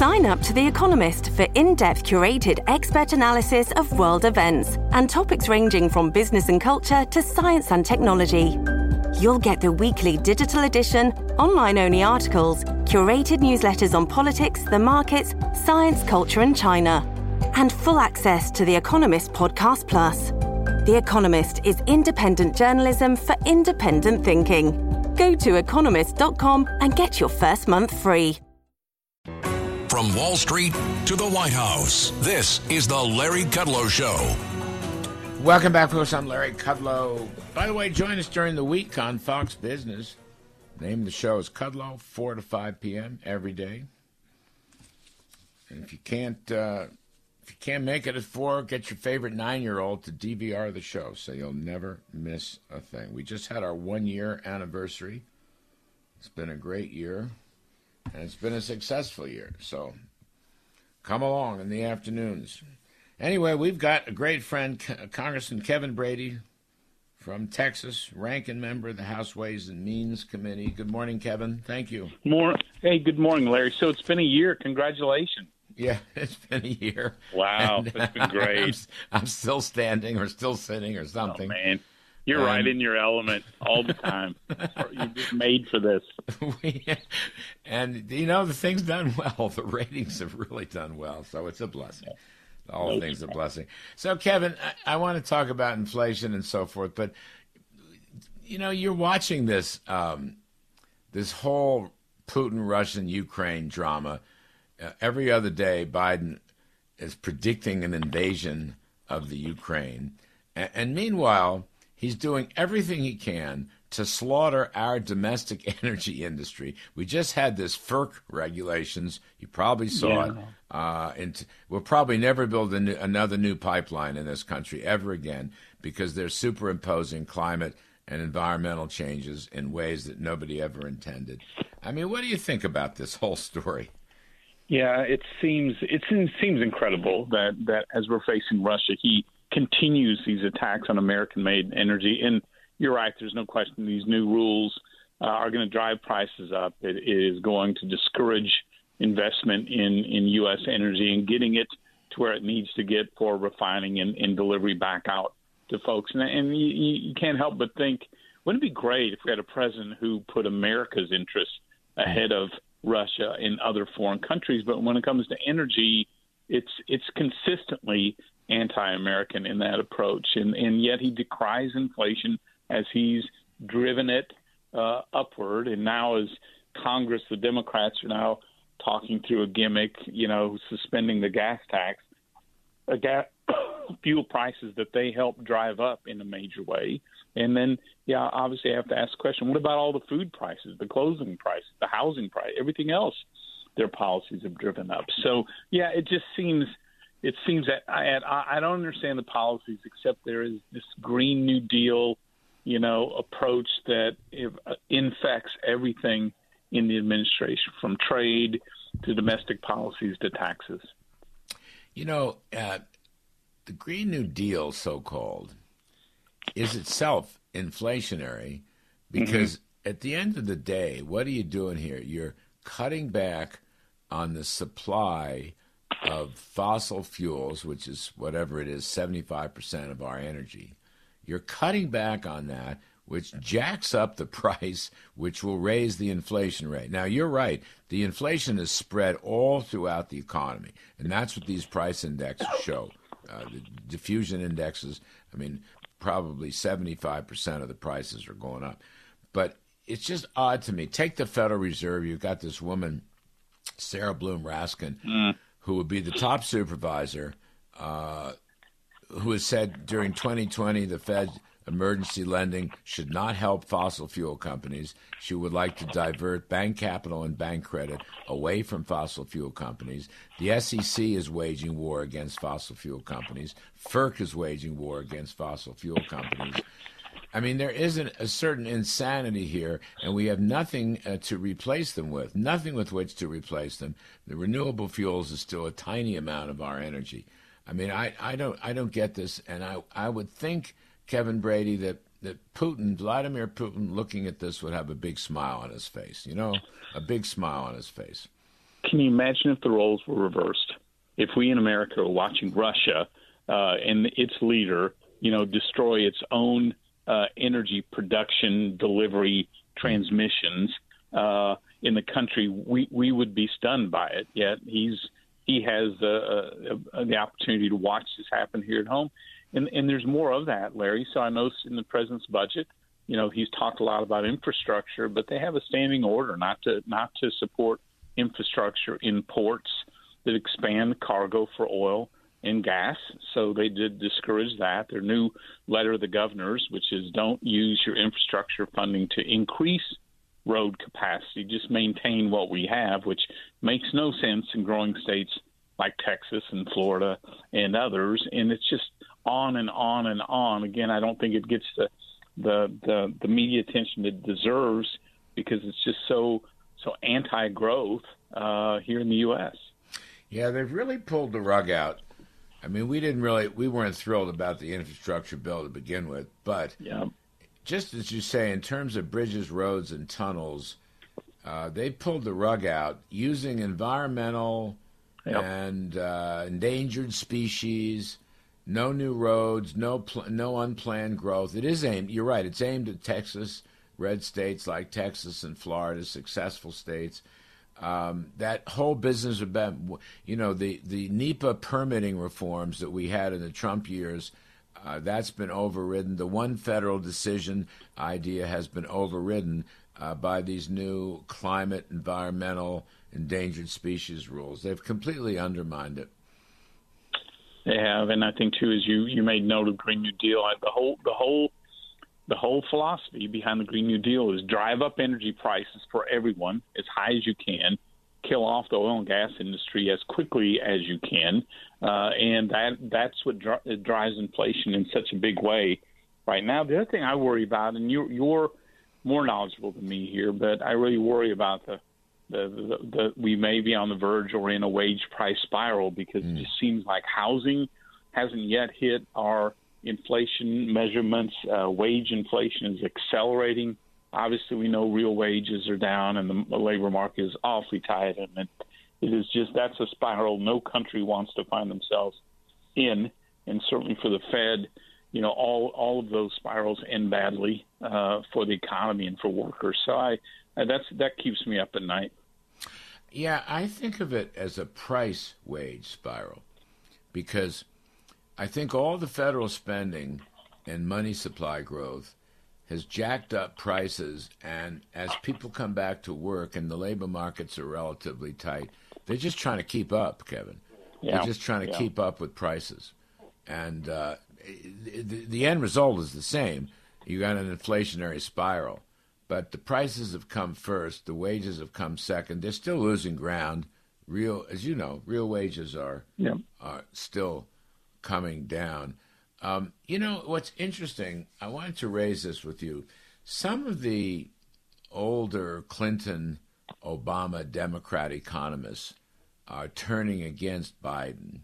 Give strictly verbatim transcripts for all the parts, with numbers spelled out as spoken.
Sign up to The Economist for in-depth curated expert analysis of world events and topics ranging from business and culture to science and technology. You'll get the weekly digital edition, online-only articles, curated newsletters on politics, the markets, science, culture and China, and full access to The Economist Podcast Plus. The Economist is independent journalism for independent thinking. Go to economist dot com and get your first month free. From Wall Street to the White House, this is the Larry Kudlow Show. Welcome back, folks. I'm Larry Kudlow. By the way, join us during the week on Fox Business. The name of the show is Kudlow, four to five p.m. every day. And if you can't, uh, if you can't make it at four, get your favorite nine-year-old to D V R the show so you'll never miss a thing. We just had our one-year anniversary. It's been a great year. And it's been a successful year, so come along in the afternoons. Anyway, we've got a great friend, Congressman Kevin Brady from Texas, ranking member of the House Ways and Means Committee. Good morning, Kevin. Thank you. More. Hey, good morning, Larry. So it's been a year. Congratulations. Yeah, it's been a year. Wow, and, it's been great. I'm, I'm still standing or still sitting or something. Oh, man. You're um, right in your element all the time. You're just made for this. We, and, you know, the thing's done well. The ratings have really done well, so it's a blessing. All things a blessing. So, Kevin, I, I want to talk about inflation and so forth, but, you know, you're watching this, um, this whole Putin-Russian-Ukraine drama. Uh, every other day, Biden is predicting an invasion of the Ukraine. And, and meanwhile, he's doing everything he can to slaughter our domestic energy industry. We just had this FERC regulations. You probably saw yeah. it. Uh, and we'll probably never build a new, another new pipeline in this country ever again because they're superimposing climate and environmental changes in ways that nobody ever intended. I mean, what do you think about this whole story? Yeah, it seems it seems, seems incredible that, that as we're facing Russia, he continues these attacks on American-made energy. And you're right, there's no question these new rules uh, are going to drive prices up. It is going to discourage investment in, in U S energy and getting it to where it needs to get for refining and, and delivery back out to folks. And, and you, you can't help but think, wouldn't it be great if we had a president who put America's interests ahead of Russia and other foreign countries? But when it comes to energy, it's it's consistently anti-American in that approach, and, and yet he decries inflation as he's driven it uh, upward. And now as Congress, the Democrats are now talking through a gimmick, you know, suspending the gas tax, a gas, fuel prices that they helped drive up in a major way. And then, yeah, obviously I have to ask the question, what about all the food prices, the clothing prices, the housing price, everything else their policies have driven up? So, yeah, it just seems – It seems that I, I don't understand the policies, except there is this Green New Deal, you know, approach that infects everything in the administration, from trade to domestic policies to taxes. You know, uh, the Green New Deal, so-called, is itself inflationary because mm-hmm. at the end of the day, what are you doing here? You're cutting back on the supply of fossil fuels, which is whatever it is, seventy-five percent of our energy. You're cutting back on that, which jacks up the price, which will raise the inflation rate. Now, you're right. The inflation is spread all throughout the economy, and that's what these price indexes show. Uh, the diffusion indexes, I mean, probably seventy-five percent of the prices are going up. But it's just odd to me. Take the Federal Reserve. You've got this woman, Sarah Bloom Raskin, mm. who would be the top supervisor, uh, who has said during twenty twenty the Fed emergency lending should not help fossil fuel companies. She would like to divert bank capital and bank credit away from fossil fuel companies. The S E C is waging war against fossil fuel companies. FERC is waging war against fossil fuel companies. I mean, there isn't a certain insanity here, and we have nothing uh, to replace them with, nothing with which to replace them. The renewable fuels is still a tiny amount of our energy. I mean, I, I don't I don't get this, and I, I would think, Kevin Brady, that, that Putin, Vladimir Putin, looking at this would have a big smile on his face, you know, a big smile on his face. can you imagine if the roles were reversed? If we in America are watching Russia uh, and its leader, you know, destroy its own uh, energy production, delivery, transmissions uh, in the country, we, we would be stunned by it. Yet he's he has uh, uh, the opportunity to watch this happen here at home. And, and there's more of that, Larry. So I noticed in the president's budget, you know, he's talked a lot about infrastructure, but they have a standing order not to not to support infrastructure in ports that expand cargo for oil and gas. So they did discourage that. Their new letter to the governors, which is don't use your infrastructure funding to increase road capacity, just maintain what we have, which makes no sense in growing states like Texas and Florida and others. And it's just on and on and on. Again, I don't think it gets the the the, the media attention it deserves because it's just so so anti-growth uh, here in the U S. Yeah, they've really pulled the rug out. I mean, we didn't really, we weren't thrilled about the infrastructure bill to begin with, but yeah. just as you say, in terms of bridges, roads, and tunnels, uh, they pulled the rug out using environmental yep. and uh, endangered species, no new roads, no pl- no unplanned growth. It is aimed, you're right, it's aimed at Texas, red states like Texas and Florida, successful states. Um, that whole business about, you know, the, the NEPA permitting reforms that we had in the Trump years, uh, that's been overridden. The one federal decision idea has been overridden uh, by these new climate, environmental, endangered species rules. They've completely undermined it. They have, and I think too, as you, you made note of Green New Deal, the whole the whole the whole philosophy behind the Green New Deal is drive up energy prices for everyone as high as you can, kill off the oil and gas industry as quickly as you can, uh, and that that's what dri- drives inflation in such a big way right now. The other thing I worry about, and you're, you're more knowledgeable than me here, but I really worry about the The, the, the, we may be on the verge or in a wage price spiral because mm. it just seems like housing hasn't yet hit our inflation measurements. Uh, wage inflation is accelerating. Obviously, we know real wages are down and the labor market is awfully tight. And it, it is just that's a spiral no country wants to find themselves in. And certainly for the Fed, you know, all, all of those spirals end badly uh, for the economy and for workers. So I, that's that keeps me up at night. Yeah, I think of it as a price wage spiral because I think all the federal spending and money supply growth has jacked up prices, and as people come back to work and the labor markets are relatively tight, they're just trying to keep up, Kevin. Yeah. They're just trying to yeah. keep up with prices. And uh, the, the end result is the same. You got an inflationary spiral. But the prices have come first. The wages have come second. They're still losing ground. Real, as you know, real wages are yeah. are still coming down. Um, you know, what's interesting, I wanted to raise this with you. Some of the older Clinton, Obama Democrat economists are turning against Biden.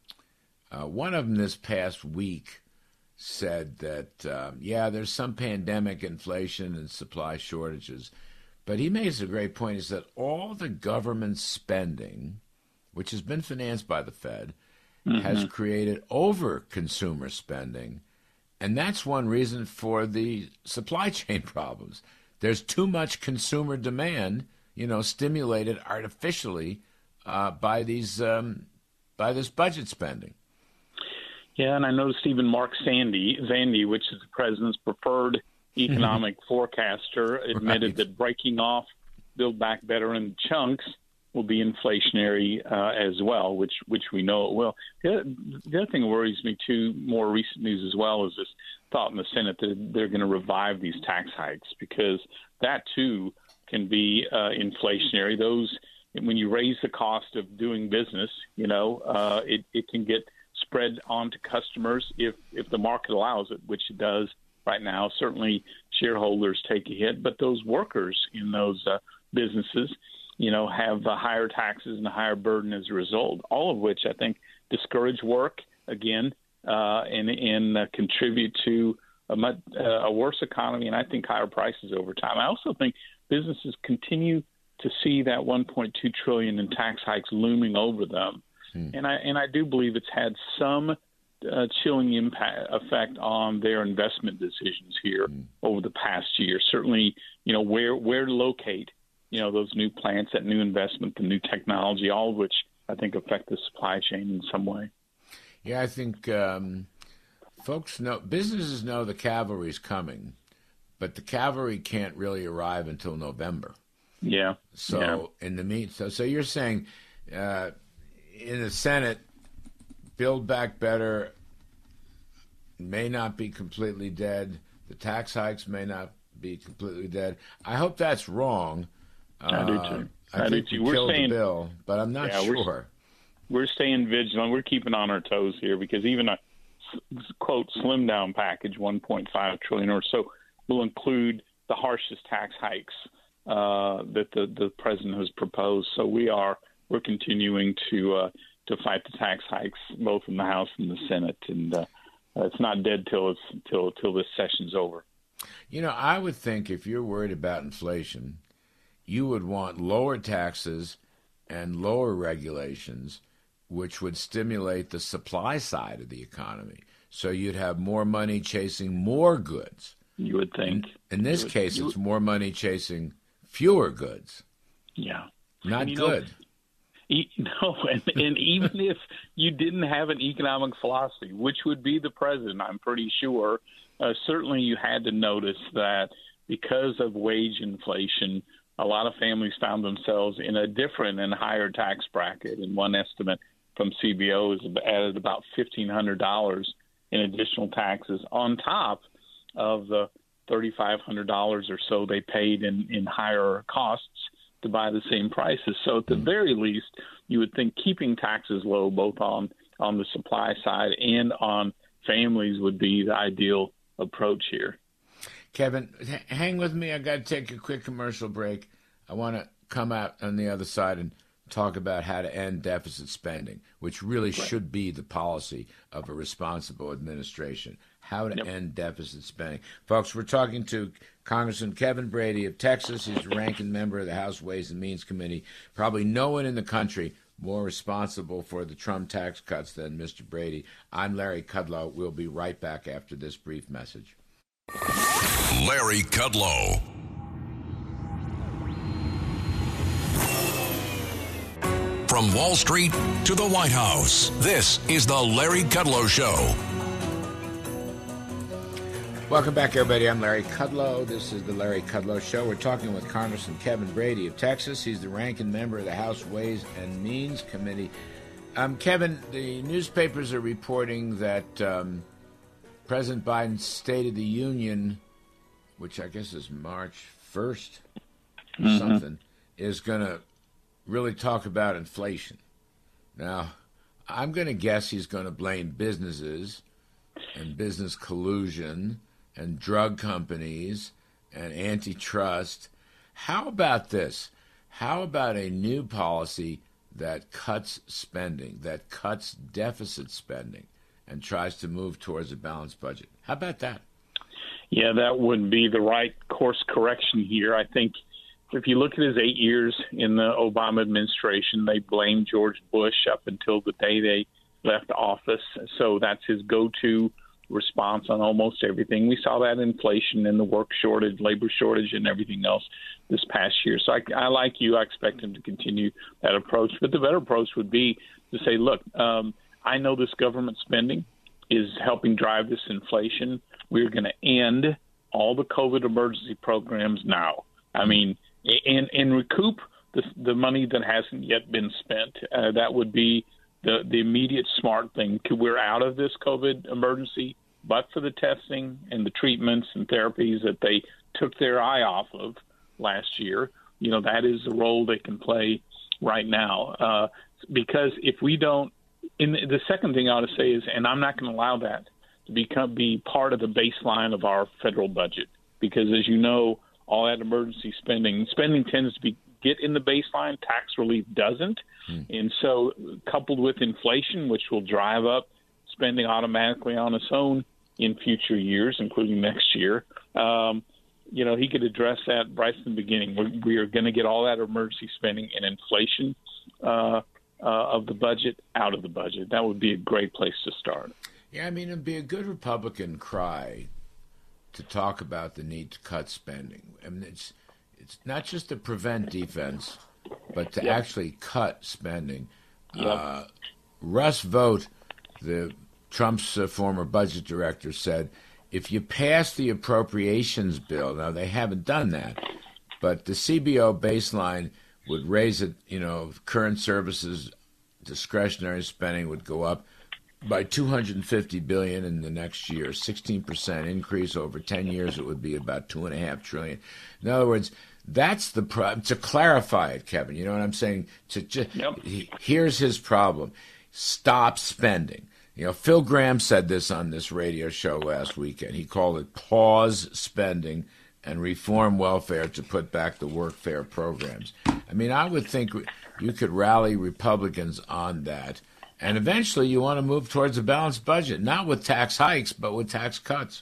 Uh, one of them this past week said that, um, yeah, there's some pandemic inflation and supply shortages. But he makes a great point. Is that all the government spending, which has been financed by the Fed, mm-hmm. has created over-consumer spending. And that's one reason for the supply chain problems. There's too much consumer demand, you know, stimulated artificially uh, by these um, by this budget spending. Yeah, and I noticed even Mark Sandy, Zandy, which is the president's preferred economic forecaster, admitted right. that breaking off Build Back Better in chunks will be inflationary uh, as well, which which we know it will. The other, the other thing that worries me, too, more recent news as well, is this thought in the Senate that they're going to revive these tax hikes because that, too, can be uh, inflationary. Those, when you raise the cost of doing business, you know, uh, it, it can get spread on to customers if, if the market allows it, which it does right now. Certainly shareholders take a hit, but those workers in those uh, businesses, you know, have uh, higher taxes and a higher burden as a result, all of which I think discourage work again uh, and, and uh, contribute to a, much, uh, a worse economy and I think higher prices over time. I also think businesses continue to see that one point two trillion dollars in tax hikes looming over them. Hmm. And I and I do believe it's had some uh, chilling impact effect on their investment decisions here hmm. over the past year. Certainly, you know, where where to locate, you know, those new plants, that new investment, the new technology, all of which I think affect the supply chain in some way. Yeah, I think um, folks know, businesses know the cavalry's coming, but the cavalry can't really arrive until November. Yeah. So yeah. in the mean, so so you're saying uh, in the Senate, Build Back Better may not be completely dead. The tax hikes may not be completely dead. I hope that's wrong. I do too. Uh, I, I do think too. we We're killed staying, the bill, but I'm not yeah, sure. We're, we're staying vigilant. We're keeping on our toes here because even a quote slim down package, one point five trillion or so, will include the harshest tax hikes uh, that the, the president has proposed. So we are we're continuing to uh, to fight the tax hikes both in the House and the Senate, and uh, it's not dead till it's till till this session's over. You know, I would think if you're worried about inflation, you would want lower taxes and lower regulations, which would stimulate the supply side of the economy. So you'd have more money chasing more goods. You would think. In, in this would, case, it's would. more money chasing fewer goods. Yeah. Not and, good. Know, e- no, and, and even if you didn't have an economic philosophy, which would be the president, I'm pretty sure, uh, certainly you had to notice that because of wage inflation, a lot of families found themselves in a different and higher tax bracket. And one estimate from C B O is added about fifteen hundred dollars in additional taxes on top of the three thousand five hundred dollars or so they paid in, in higher costs to buy the same prices. So at the very least, you would think keeping taxes low, both on, on the supply side and on families, would be the ideal approach here. Kevin, hang with me. I got to take a quick commercial break. I want to come out on the other side and talk about how to end deficit spending, which really right. should be the policy of a responsible administration. How to yep. end deficit spending. Folks, we're talking to Congressman Kevin Brady of Texas. He's the ranking member of the House Ways and Means Committee. Probably no one in the country more responsible for the Trump tax cuts than Mister Brady. I'm Larry Kudlow. We'll be right back after this brief message. Larry Kudlow. From Wall Street to the White House, this is the Larry Kudlow Show. Welcome back, everybody. I'm Larry Kudlow. This is the Larry Kudlow Show. We're talking with Congressman Kevin Brady of Texas. He's the ranking member of the House Ways and Means Committee. Um, Kevin, the newspapers are reporting that um, President Biden's State of the Union, which I guess is March first or mm-hmm. something, is going to really talk about inflation. Now, I'm going to guess he's going to blame businesses and business collusion and drug companies and antitrust. How about this? How about a new policy that cuts spending, that cuts deficit spending, and tries to move towards a balanced budget? How about that? Yeah, that would be the right course correction here. I think if you look at his eight years in the Obama administration, they blamed George Bush up until the day they left office. So that's his go-to response on almost everything. We saw that inflation and the work shortage, labor shortage, and everything else this past year. So I, I like you. I expect him to continue that approach. But the better approach would be to say, look, um, I know this government spending is helping drive this inflation. We're going to end all the COVID emergency programs now. I mean, and, and recoup the, the money that hasn't yet been spent. Uh, that would be the, the immediate smart thing. We're out of this COVID emergency, but for the testing and the treatments and therapies that they took their eye off of last year, you know, that is the role they can play right now. Uh, because if we don't, and the second thing I ought to say is, and I'm not going to allow that to become be part of the baseline of our federal budget, because as you know, all that emergency spending, spending tends to be get in the baseline, tax relief doesn't. Mm. And so coupled with inflation, which will drive up spending automatically on its own in future years, including next year, um, you know, he could address that right from the beginning. We're, we are going to get all that emergency spending and inflation uh, uh, of the budget out of the budget. That would be a great place to start. Yeah, I mean, it'd be a good Republican cry to talk about the need to cut spending. I mean, it's it's not just to prevent defense, but to yep. actually cut spending. Yep. Uh, Russ Vought, the Trump's uh, former budget director, said, if you pass the appropriations bill, now they haven't done that, but the C B O baseline would raise it, you know, current services, discretionary spending would go up by two hundred fifty billion dollars in the next year, sixteen percent increase over ten years, it would be about two and a half trillion. In other words, that's the problem. To clarify it, Kevin, you know what I'm saying? To just, yep. Here's his problem. Stop spending. You know, Phil Gramm said this on this radio show last weekend. He called it pause spending and reform welfare to put back the workfare programs. I mean, I would think you could rally Republicans on that. And eventually you want to move towards a balanced budget, not with tax hikes, but with tax cuts.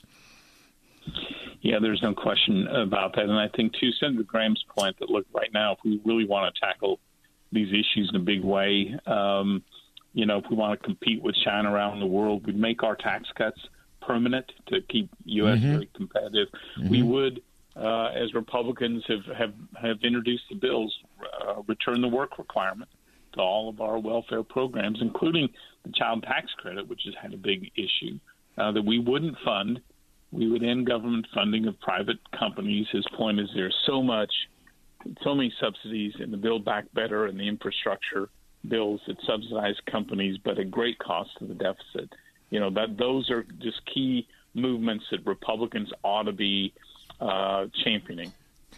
Yeah, there's no question about that. And I think, too, Senator Graham's point that, look, right now, if we really want to tackle these issues in a big way, um, you know, if we want to compete with China around the world, we'd make our tax cuts permanent to keep U S mm-hmm. very competitive. Mm-hmm. We would, uh, as Republicans have, have, have introduced the bills, uh, return the work requirement to all of our welfare programs, including the child tax credit, which has had a big issue, uh, that we wouldn't fund. We would end government funding of private companies. His point is there's so much, so many subsidies in the Build Back Better and the infrastructure bills that subsidize companies, but at great cost to the deficit. You know, that those are just key movements that Republicans ought to be uh, championing.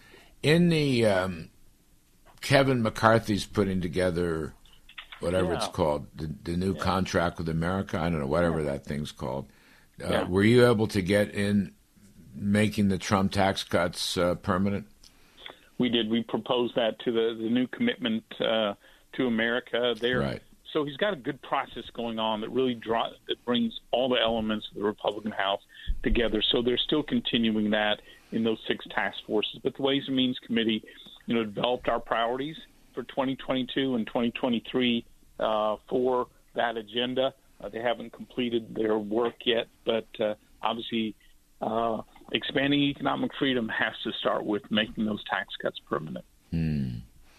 In the um, Kevin McCarthy's putting together whatever yeah. it's called, the, the new yeah. contract with America, I don't know, whatever yeah. that thing's called. Uh, yeah. Were you able to get in making the Trump tax cuts uh, permanent? We did. We proposed that to the, the new commitment uh, to America there. Right. So he's got a good process going on that really draw, that brings all the elements of the Republican House together. So they're still continuing that in those six task forces. But the Ways and Means Committee, you know, developed our priorities for twenty twenty-two and twenty twenty-three uh, for that agenda. Uh, they haven't completed their work yet, but uh, obviously uh, expanding economic freedom has to start with making those tax cuts permanent. Hmm.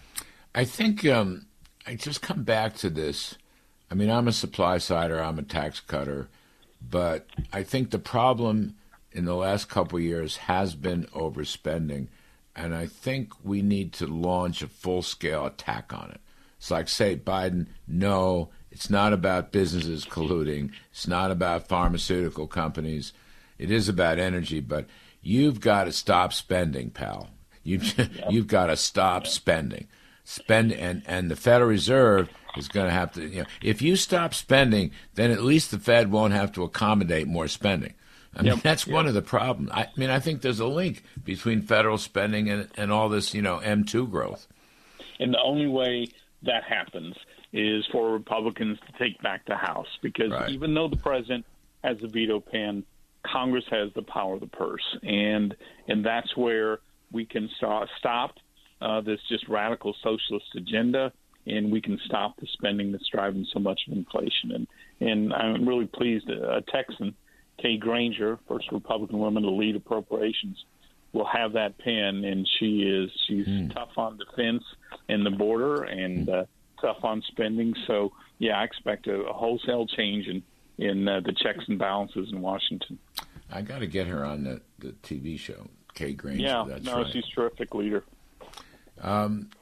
I think um, I just come back to this. I mean, I'm a supply sider, I'm a tax cutter, but I think the problem in the last couple of years has been overspending, and I think we need to launch a full-scale attack on it. It's like, say, Biden, no, it's not about businesses colluding. It's not about pharmaceutical companies. It is about energy, but you've got to stop spending, pal. You've, yep. you've got to stop yep. spending. Spend and, and the Federal Reserve is going to have to, you know, if you stop spending, then at least the Fed won't have to accommodate more spending. I mean, yep. that's yep. one of the problems. I mean, I think there's a link between federal spending and, and all this, you know, M two growth. And the only way that happens is for Republicans to take back the House, because right. even though the president has the veto pen, Congress has the power of the purse, and and that's where we can start, stop uh, this just radical socialist agenda, and we can stop the spending that's driving so much of inflation. And and I'm really pleased that a Texan, Kay Granger, first Republican woman to lead appropriations, will have that pen, and she is she's mm. tough on defense and the border, and uh, tough on spending. So, yeah, I expect a, a wholesale change in, in uh, the checks and balances in Washington. I got to get her on the, the T V show, Kay Granger. Yeah, that's no, right. she's a terrific leader. Um,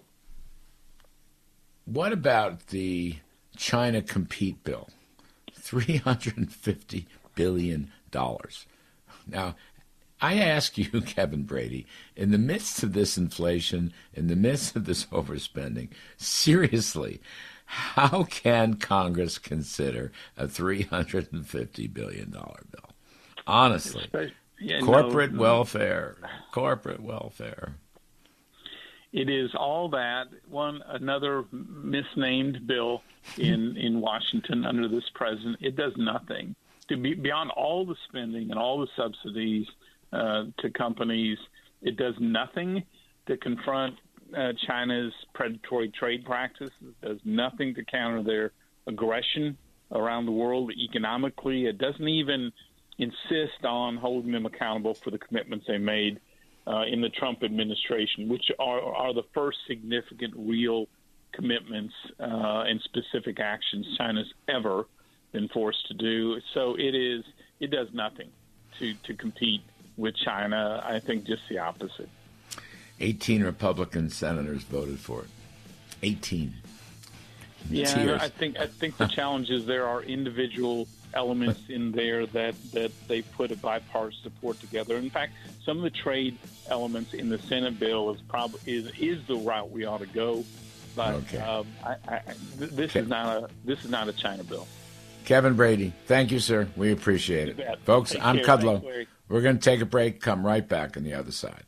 what about the China Compete Bill? three hundred fifty billion dollars. Now, I ask you, Kevin Brady, in the midst of this inflation, in the midst of this overspending, seriously, how can Congress consider a three hundred fifty billion dollars bill? Honestly, yeah, corporate no, welfare, corporate welfare. It is all that. One, another misnamed bill in, in Washington under this president. It does nothing. To be beyond all the spending and all the subsidies uh, to companies, It does nothing to confront uh, China's predatory trade practices. It does nothing to counter their aggression around the world economically. It doesn't even insist on holding them accountable for the commitments they made uh, in the Trump administration, which are, are the first significant real commitments uh, and specific actions China's ever been forced to do. So it is it does nothing to, to compete with China. I think just the opposite. eighteen Republican senators voted for it. eighteen. Yeah, Tears. I think I think the challenge is there are individual elements in there that, that they put a bipartisan support together. In fact, some of the trade elements in the Senate bill is probably is, is the route we ought to go. But Okay. um, I, I, this Okay. is not a this is not a China bill. Kevin Brady, thank you, sir. We appreciate it. You bet. Folks, Take I'm care. Kudlow. Thanks, Larry. We're going to take a break, come right back on the other side.